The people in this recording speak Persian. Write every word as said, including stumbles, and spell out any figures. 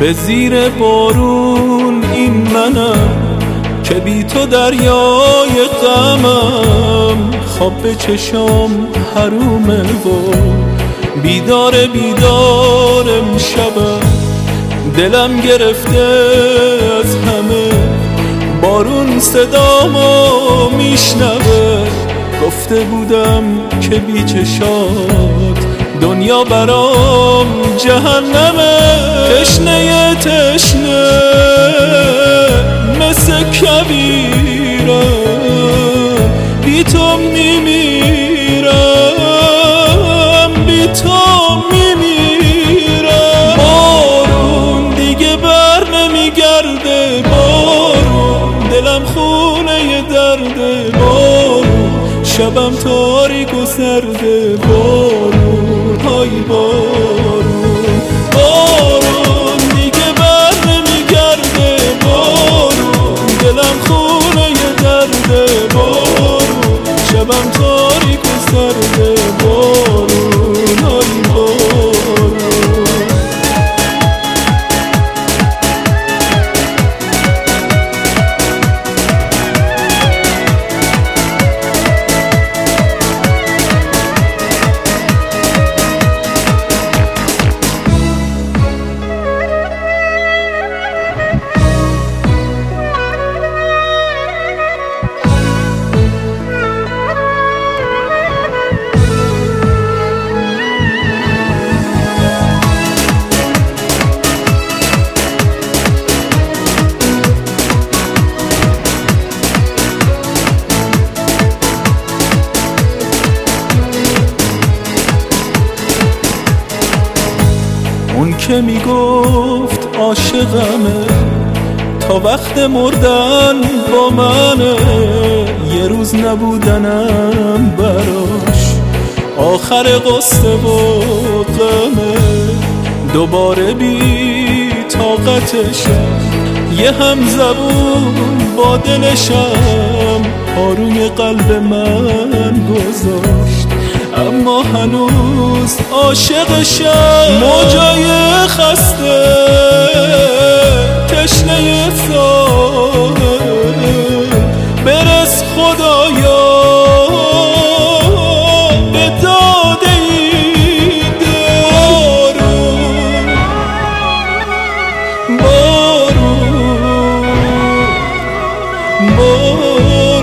به زیر بارون این منم که بی تو دریای غمم، خواب به چشام حرومه و بیدار بیدار امشبم، دلم گرفته از همه بارون صدامو میشنوه. گفته بودم که بی چشات دنیا برام جهنمه. تشنه تشنه مثل کبیرم، بی تو میمیرم، بی تو میمیرم. بارون دیگه بر نمیگرده، بارون دلم خونه درده، بارون شبم تاریک و سرده، بارون های بارون. بارون دیگه بر نمیگرده، بارون دلم خونه درده، بارون شبم تاریک و سرده، بارون های بارون. اون که میگفت عاشقمه تا وقت مردن با منه، یه روز نبودنم براش آخر قصه و غمه. دوباره بی طاقتشم، یه هم زبون با دلشم آروی قلب من گذاشت، اما هنوز عاشقشم. موجای خسته تشنه ساحل، برس خدایا به داد این بارون. بارون بارون